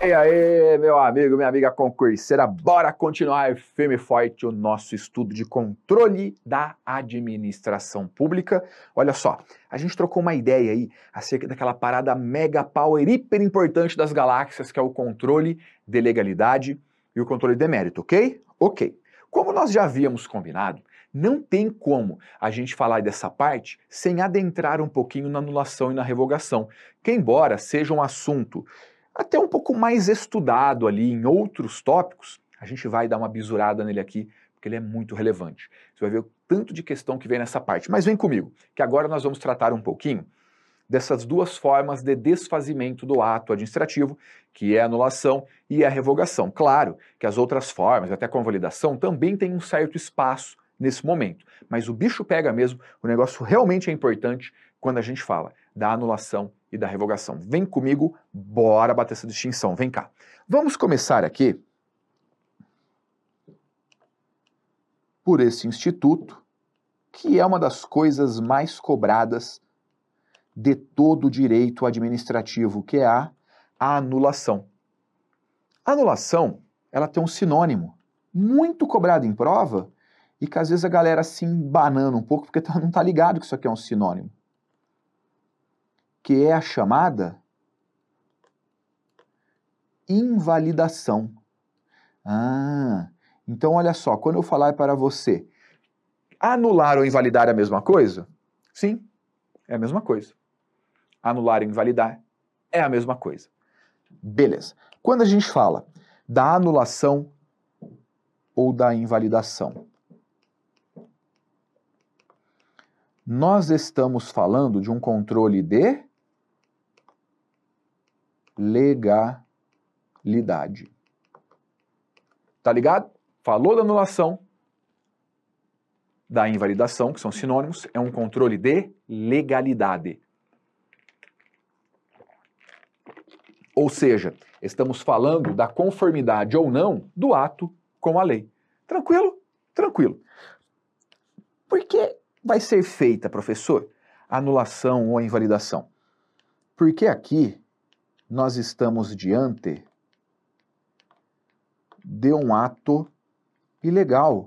E aí, meu amigo, minha amiga concurseira, bora continuar firme e forte o nosso estudo de controle da administração pública. Olha só, a gente trocou uma ideia aí acerca daquela parada mega power hiper importante das galáxias, que é o controle de legalidade e o controle de mérito, ok? Ok. Como nós já havíamos combinado, não tem como a gente falar dessa parte sem adentrar um pouquinho na anulação e na revogação, que embora seja um assunto até um pouco mais estudado ali em outros tópicos, a gente vai dar uma bisurada nele aqui, porque ele é muito relevante. Você vai ver o tanto de questão que vem nessa parte. Mas vem comigo, que agora nós vamos tratar um pouquinho dessas duas formas de desfazimento do ato administrativo, que é a anulação e a revogação. Claro que as outras formas, até a convalidação, também tem um certo espaço nesse momento, mas o bicho pega mesmo, o negócio realmente é importante quando a gente fala da anulação e da revogação. Vem comigo, bora bater essa distinção, vem cá. Vamos começar aqui por esse instituto, que é uma das coisas mais cobradas de todo o direito administrativo, que é a anulação. A anulação, ela tem um sinônimo muito cobrado em prova e que às vezes a galera se embanana um pouco porque não está ligado que isso aqui é um sinônimo, que é a chamada invalidação. Então olha só, quando eu falar para você, anular ou invalidar é a mesma coisa? Sim, é a mesma coisa. Anular e invalidar é a mesma coisa. Beleza. Quando a gente fala da anulação ou da invalidação, nós estamos falando de um controle de legalidade. Tá ligado? Falou da anulação, da invalidação, que são sinônimos, é um controle de legalidade. Ou seja, estamos falando da conformidade ou não do ato com a lei. Tranquilo? Tranquilo. Por que vai ser feita, professor, a anulação ou a invalidação? Porque aqui nós estamos diante de um ato ilegal.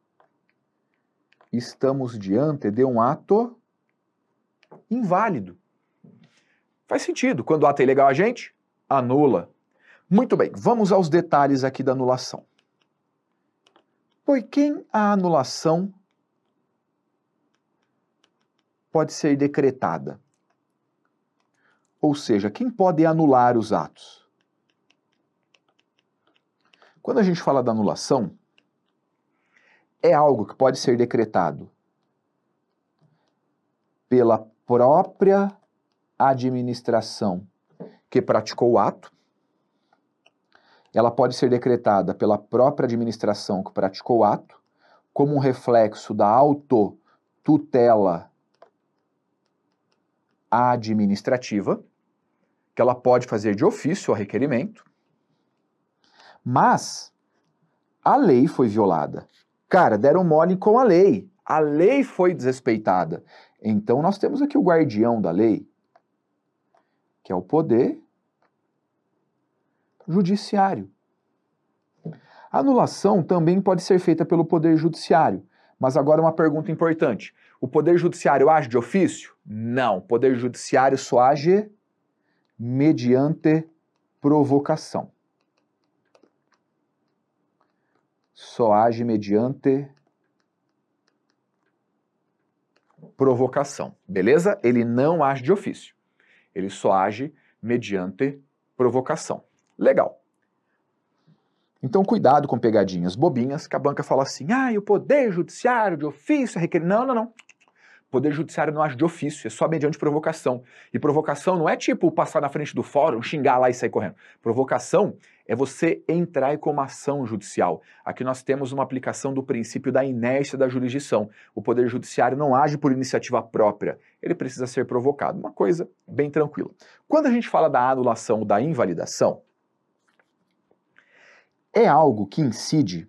Estamos diante de um ato inválido. Faz sentido. Quando o ato é ilegal, a gente anula. Muito bem, vamos aos detalhes aqui da anulação. Por quem a anulação pode ser decretada? Ou seja, quem pode anular os atos? Quando a gente fala da anulação, é algo que pode ser decretado pela própria administração que praticou o ato. Ela pode ser decretada pela própria administração que praticou o ato, como um reflexo da autotutela administrativa, que ela pode fazer de ofício a requerimento, mas a lei foi violada. Cara, deram mole com a lei foi desrespeitada. Então nós temos aqui o guardião da lei, que é o poder judiciário. A anulação também pode ser feita pelo poder judiciário, mas agora uma pergunta importante. O poder judiciário age de ofício? Não, o poder judiciário só age mediante provocação. Só age mediante provocação, beleza? Ele não age de ofício. Ele só age mediante provocação. Legal. Então, cuidado com pegadinhas bobinhas, que a banca fala assim, o poder judiciário de ofício é requerer... Não. O poder judiciário não age de ofício, é só mediante provocação. E provocação não é tipo passar na frente do fórum, xingar lá e sair correndo. Provocação é você entrar com uma ação judicial. Aqui nós temos uma aplicação do princípio da inércia da jurisdição. O poder judiciário não age por iniciativa própria, ele precisa ser provocado. Uma coisa bem tranquila. Quando a gente fala da anulação ou da invalidação, é algo que incide,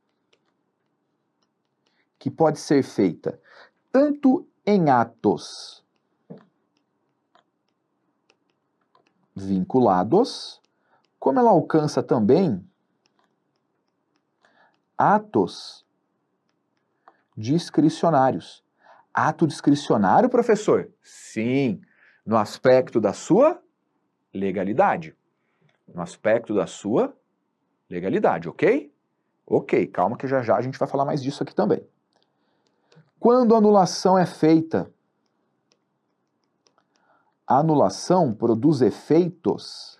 que pode ser feita tanto em atos vinculados como ela alcança também atos discricionários. Ato discricionário, professor? Sim, no aspecto da sua legalidade. No aspecto da sua legalidade, ok? Ok, calma que já já a gente vai falar mais disso aqui também. Quando a anulação é feita, a anulação produz efeitos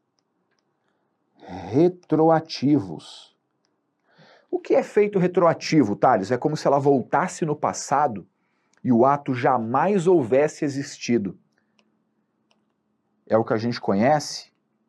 retroativos. O que é efeito retroativo, Thales? É como se ela voltasse no passado e o ato jamais houvesse existido. É o que a gente conhece,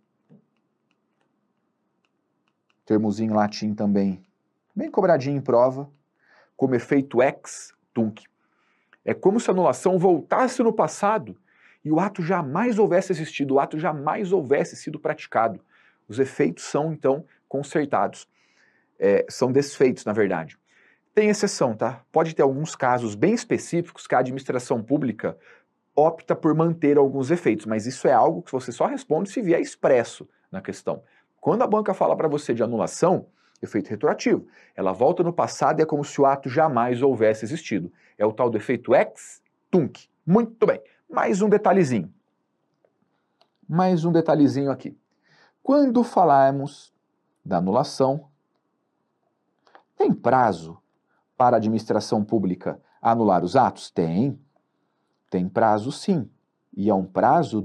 termozinho em latim também, bem cobradinho em prova, como efeito ex tunc. É como se a anulação voltasse no passado e o ato jamais houvesse existido, o ato jamais houvesse sido praticado. Os efeitos são, então, consertados. São desfeitos, na verdade. Tem exceção, tá? Pode ter alguns casos bem específicos que a administração pública opta por manter alguns efeitos, mas isso é algo que você só responde se vier expresso na questão. Quando a banca fala para você de anulação, efeito retroativo, ela volta no passado e é como se o ato jamais houvesse existido. É o tal do efeito ex tunc. Muito bem. Mais um detalhezinho. Mais um detalhezinho aqui. Quando falarmos da anulação, tem prazo para a administração pública anular os atos? Tem. Tem prazo sim. E é um prazo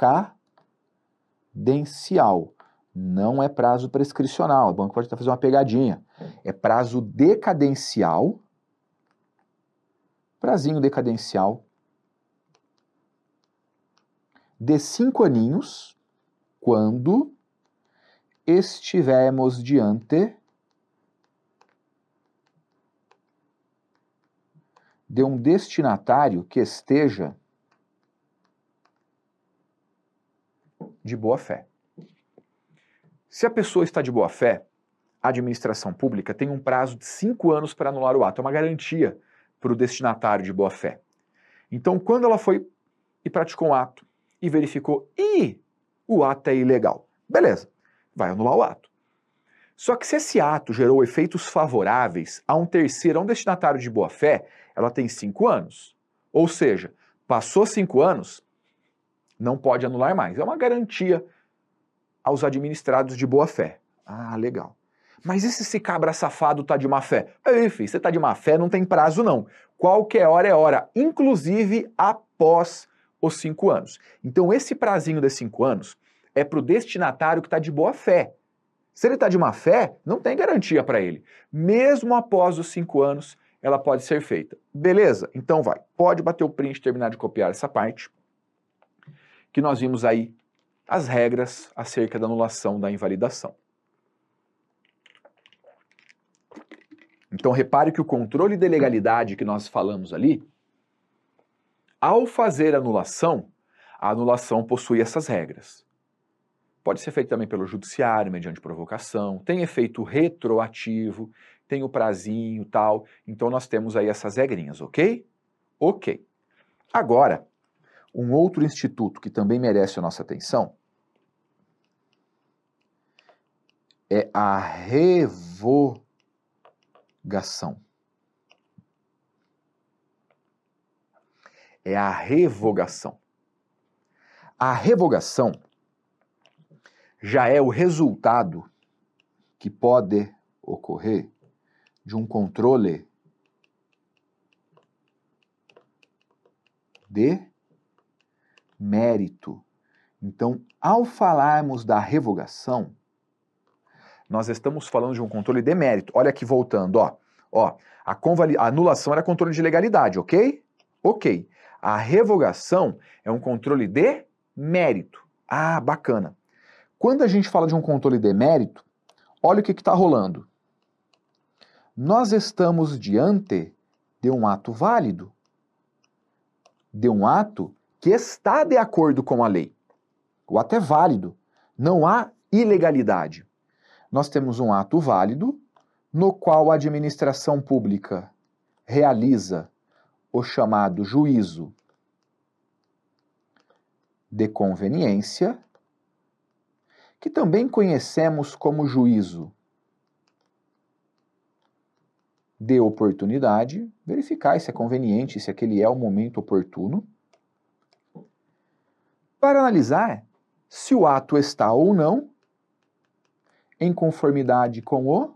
decadencial. Não é prazo prescricional. O banco pode estar fazendo uma pegadinha. É prazo decadencial. Prazinho decadencial. De 5 aninhos, quando estivermos diante de um destinatário que esteja de boa fé. Se a pessoa está de boa fé, a administração pública tem um prazo de 5 anos para anular o ato. É uma garantia para o destinatário de boa fé. Então, quando ela foi e praticou um ato e verificou, o ato é ilegal. Beleza, vai anular o ato. Só que se esse ato gerou efeitos favoráveis a um terceiro, a um destinatário de boa fé, ela tem 5 anos. Ou seja, passou 5 anos, não pode anular mais. É uma garantia aos administrados de boa fé. Ah, legal. Mas e se esse cabra safado tá de má fé? Ei, filho, você tá de má fé, não tem prazo não. Qualquer hora é hora, inclusive após os 5 anos. Então esse prazinho de 5 anos é para o destinatário que está de boa fé. Se ele está de má fé, não tem garantia para ele. Mesmo após os 5 anos, ela pode ser feita. Beleza? Então vai. Pode bater o print e terminar de copiar essa parte, que nós vimos aí as regras acerca da anulação da invalidação. Então repare que o controle de legalidade que nós falamos ali, ao fazer a anulação possui essas regras. Pode ser feito também pelo judiciário, mediante provocação, tem efeito retroativo, tem o prazinho e tal, então nós temos aí essas regrinhas, ok? Ok. Agora, um outro instituto que também merece a nossa atenção é a revogação. É a revogação. A revogação já é o resultado que pode ocorrer de um controle de mérito. Então, ao falarmos da revogação, nós estamos falando de um controle de mérito. Olha aqui voltando, ó, a anulação era controle de legalidade, ok? Ok. A revogação é um controle de mérito. Ah, bacana. Quando a gente fala de um controle de mérito, olha o que está rolando. Nós estamos diante de um ato válido, de um ato que está de acordo com a lei. O ato é válido, não há ilegalidade. Nós temos um ato válido no qual a administração pública realiza o chamado juízo de conveniência, que também conhecemos como juízo de oportunidade, verificar se é conveniente, se aquele é o momento oportuno, para analisar se o ato está ou não em conformidade com o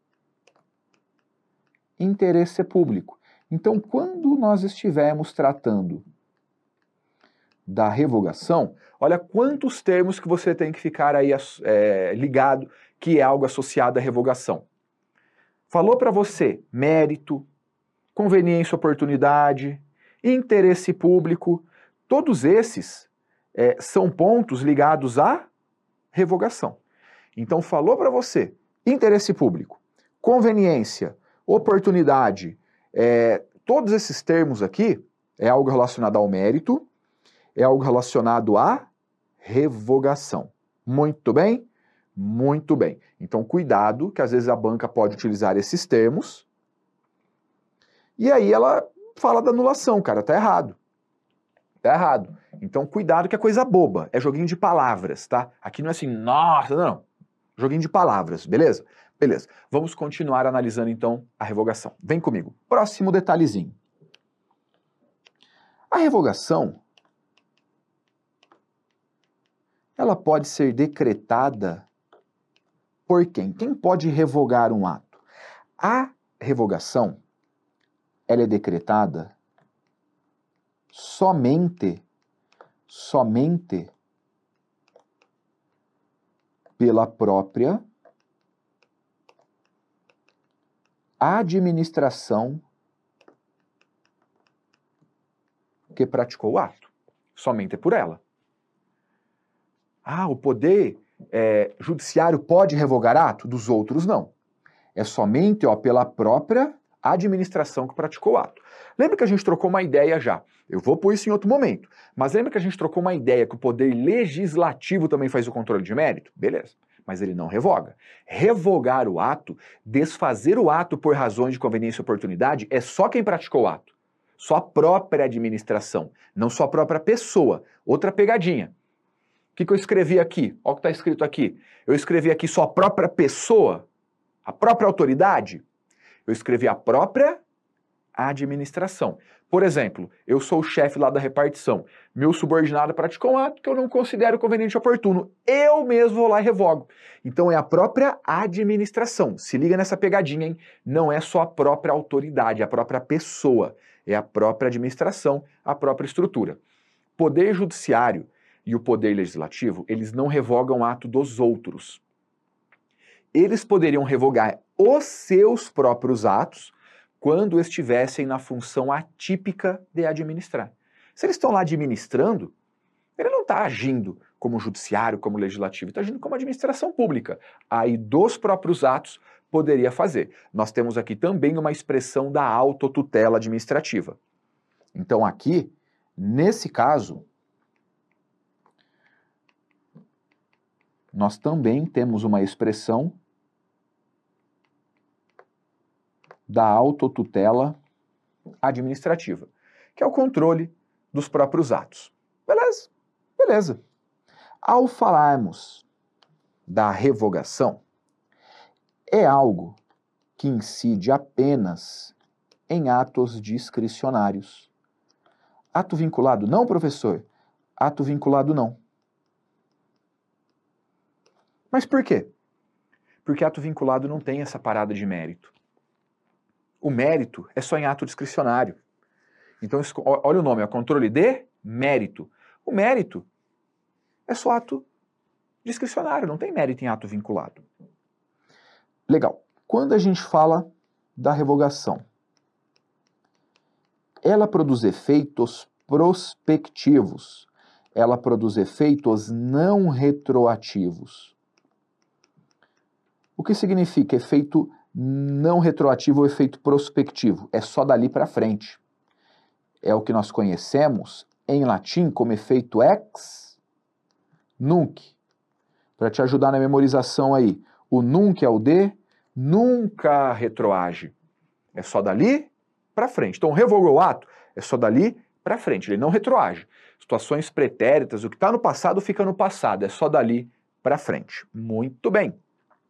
interesse público. Então, quando nós estivermos tratando da revogação, olha quantos termos que você tem que ficar aí ligado que é algo associado à revogação. Falou para você mérito, conveniência, oportunidade, interesse público, todos esses são pontos ligados à revogação. Então falou para você interesse público, conveniência, oportunidade, todos esses termos aqui é algo relacionado ao mérito, é algo relacionado à revogação. Muito bem? Muito bem. Então, cuidado, que às vezes a banca pode utilizar esses termos e aí ela fala da anulação, cara, tá errado. Tá errado. Então, cuidado que é coisa boba, é joguinho de palavras, tá? Aqui não é assim, nossa, não. Joguinho de palavras, beleza? Beleza. Vamos continuar analisando, então, a revogação. Vem comigo. Próximo detalhezinho. A revogação, ela pode ser decretada por quem? Quem pode revogar um ato? A revogação, ela é decretada somente pela própria administração que praticou o ato. Somente por ela. Ah, o poder judiciário pode revogar ato? Dos outros, não. É somente pela própria administração que praticou o ato. Lembra que a gente trocou uma ideia já? Eu vou pôr isso em outro momento. Mas lembra que a gente trocou uma ideia que o poder legislativo também faz o controle de mérito? Beleza. Mas ele não revoga. Revogar o ato, desfazer o ato por razões de conveniência e oportunidade, é só quem praticou o ato. Só a própria administração, não só a própria pessoa. Outra pegadinha. O que eu escrevi aqui? Olha o que está escrito aqui. Eu escrevi aqui só a própria pessoa, a própria autoridade. Eu escrevi a própria administração. Por exemplo, eu sou o chefe lá da repartição. Meu subordinado praticou um ato que eu não considero conveniente e oportuno. Eu mesmo vou lá e revogo. Então é a própria administração. Se liga nessa pegadinha, hein? Não é só a própria autoridade, é a própria pessoa. É a própria administração, a própria estrutura. Poder judiciário e o poder legislativo, eles não revogam ato dos outros. Eles poderiam revogar os seus próprios atos quando estivessem na função atípica de administrar. Se eles estão lá administrando, ele não está agindo como judiciário, como legislativo, está agindo como administração pública. Aí dos próprios atos poderia fazer. Nós temos aqui também uma expressão da autotutela administrativa. Então aqui, nesse caso, nós também temos uma expressão da autotutela administrativa, que é o controle dos próprios atos. Beleza? Beleza. Ao falarmos da revogação, é algo que incide apenas em atos discricionários. Ato vinculado não, professor? Ato vinculado não. Mas por quê? Porque ato vinculado não tem essa parada de mérito. O mérito é só em ato discricionário. Então, olha o nome, é controle de mérito. O mérito é só ato discricionário, não tem mérito em ato vinculado. Legal. Quando a gente fala da revogação, ela produz efeitos prospectivos, ela produz efeitos não retroativos. O que significa efeito não retroativo ou efeito prospectivo? É só dali para frente. É o que nós conhecemos em latim como efeito ex nunc. Para te ajudar na memorização aí, o nunc é o de nunca retroage. É só dali para frente. Então, revogou o ato, é só dali para frente, ele não retroage. Situações pretéritas, o que está no passado fica no passado, é só dali para frente. Muito bem.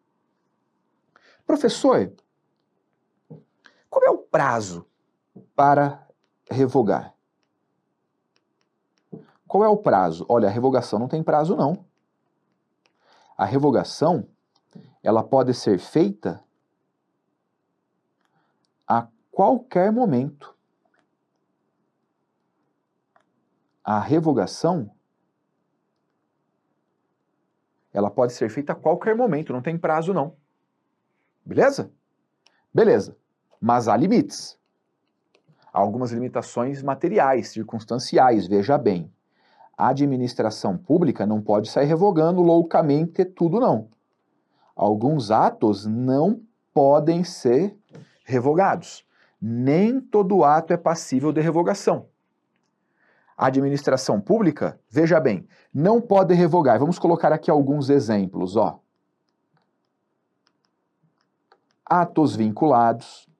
Professor, qual é o prazo para revogar? Qual é o prazo? Olha, a revogação não tem prazo, não. A revogação, ela pode ser feita a qualquer momento. A revogação, ela pode ser feita a qualquer momento, não tem prazo, não. Beleza? Beleza. Mas há limites. Há algumas limitações materiais, circunstanciais, veja bem. A administração pública não pode sair revogando loucamente tudo, não. Alguns atos não podem ser revogados. Nem todo ato é passível de revogação. A administração pública, veja bem, não pode revogar. Vamos colocar aqui alguns exemplos, ó. Atos vinculados,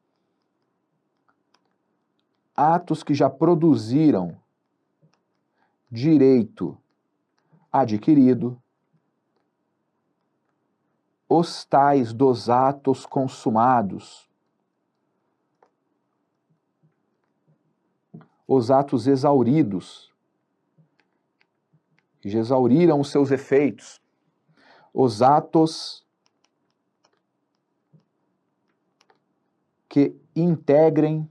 atos que já produziram direito adquirido, os tais dos atos consumados, os atos exauridos, que já exauriram os seus efeitos, os atos que integrem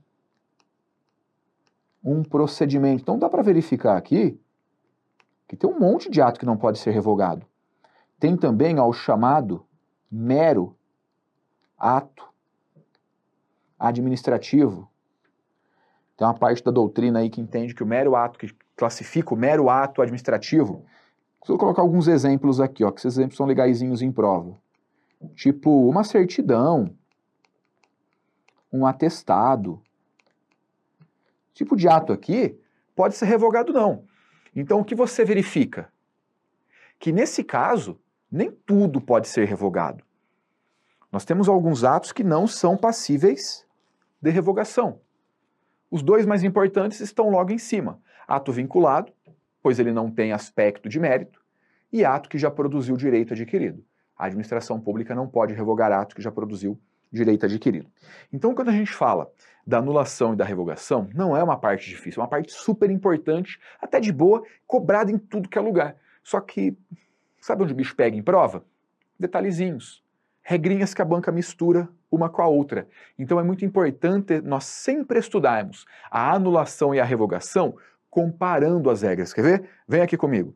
um procedimento. Então dá para verificar aqui que tem um monte de ato que não pode ser revogado. Tem também o chamado mero ato administrativo. Tem uma parte da doutrina aí que entende que o mero ato, que classifica o mero ato administrativo. Vou colocar alguns exemplos aqui, ó, que esses exemplos são legaizinhos em prova. Tipo, uma certidão, um atestado. Tipo de ato aqui pode ser revogado, não. Então, o que você verifica? Que nesse caso, nem tudo pode ser revogado. Nós temos alguns atos que não são passíveis de revogação. Os dois mais importantes estão logo em cima. Ato vinculado, pois ele não tem aspecto de mérito, e ato que já produziu direito adquirido. A administração pública não pode revogar ato que já produziu direito adquirido. Então, quando a gente fala da anulação e da revogação, não é uma parte difícil, é uma parte super importante, até de boa, cobrada em tudo que é lugar. Só que, sabe onde o bicho pega em prova? Detalhezinhos. Regrinhas que a banca mistura uma com a outra. Então é muito importante nós sempre estudarmos a anulação e a revogação comparando as regras. Quer ver? Vem aqui comigo.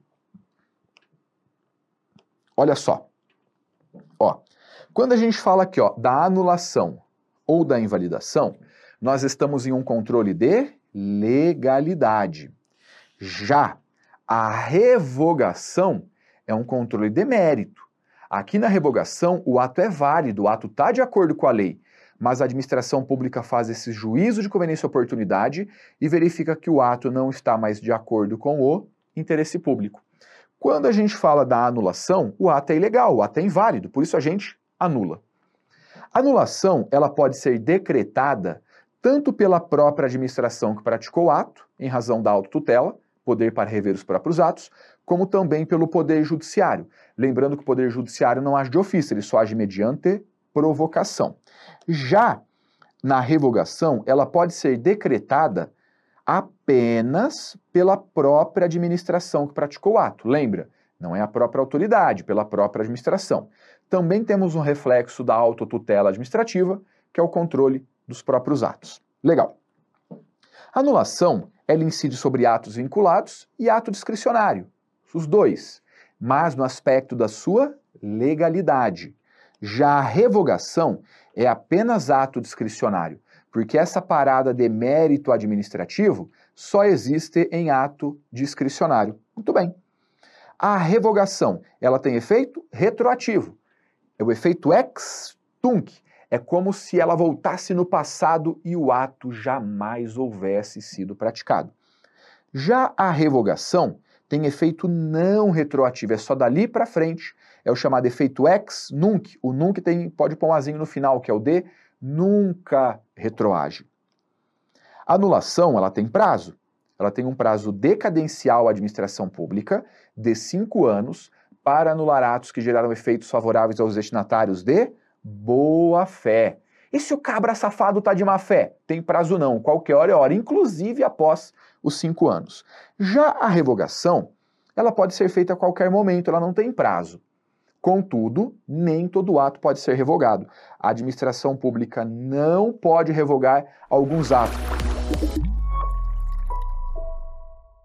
Olha só. Ó, quando a gente fala aqui, ó, da anulação ou da invalidação, nós estamos em um controle de legalidade. Já a revogação é um controle de mérito. Aqui na revogação, o ato é válido, o ato está de acordo com a lei, mas a administração pública faz esse juízo de conveniência e oportunidade e verifica que o ato não está mais de acordo com o interesse público. Quando a gente fala da anulação, o ato é ilegal, o ato é inválido, por isso a gente anula. A anulação, ela pode ser decretada tanto pela própria administração que praticou o ato, em razão da autotutela, poder para rever os próprios atos, como também pelo Poder Judiciário. Lembrando que o Poder Judiciário não age de ofício, ele só age mediante provocação. Já na revogação, ela pode ser decretada apenas pela própria administração que praticou o ato. Lembra? Não é a própria autoridade, pela própria administração. Também temos um reflexo da autotutela administrativa, que é o controle dos próprios atos. Legal. A anulação, ela incide sobre atos vinculados e ato discricionário, os dois, mas no aspecto da sua legalidade. Já a revogação é apenas ato discricionário, porque essa parada de mérito administrativo só existe em ato discricionário. Muito bem. A revogação, ela tem efeito retroativo. É o efeito ex tunc. É como se ela voltasse no passado e o ato jamais houvesse sido praticado. Já a revogação tem efeito não retroativo, é só dali para frente, é o chamado efeito ex nunc. O nunc pode pôr um azinho no final, que é o de nunca retroage. A anulação, ela tem prazo. Ela tem um prazo decadencial à administração pública de 5 anos para anular atos que geraram efeitos favoráveis aos destinatários de boa-fé. E se o cabra safado tá de má fé? Tem prazo não, qualquer hora é hora, inclusive após os 5 anos. Já a revogação, ela pode ser feita a qualquer momento, ela não tem prazo. Contudo, nem todo ato pode ser revogado. A administração pública não pode revogar alguns atos.